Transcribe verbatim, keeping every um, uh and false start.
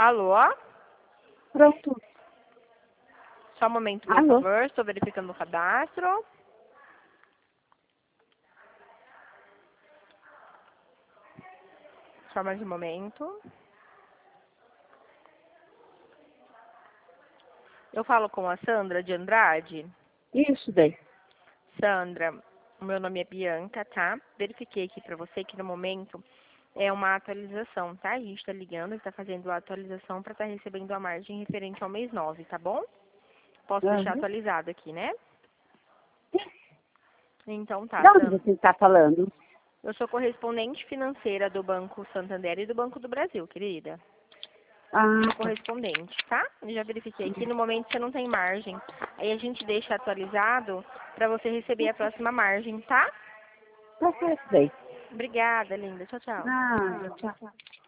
Alô? Pronto. Só um momento, por Alô? favor. Estou verificando o cadastro. Só mais um momento. Eu falo com a Sandra de Andrade. Isso daí. Sandra, o meu nome é Bianca, tá? Verifiquei aqui pra você que no momento é uma atualização, tá? A gente tá ligando e tá fazendo a atualização pra estar recebendo a margem referente ao mês nove, tá bom? Posso deixar Uhum. atualizado aqui, né? Então tá, De onde Sandra. você está falando? Eu sou correspondente financeira do Banco Santander e do Banco do Brasil, querida. Ah, Sou correspondente, tá? Eu já verifiquei aqui, no momento você não tem margem. Aí a gente deixa atualizado pra você receber a próxima margem, tá? tá certo daí. Obrigada, linda. Tchau, tchau. Nada, tchau.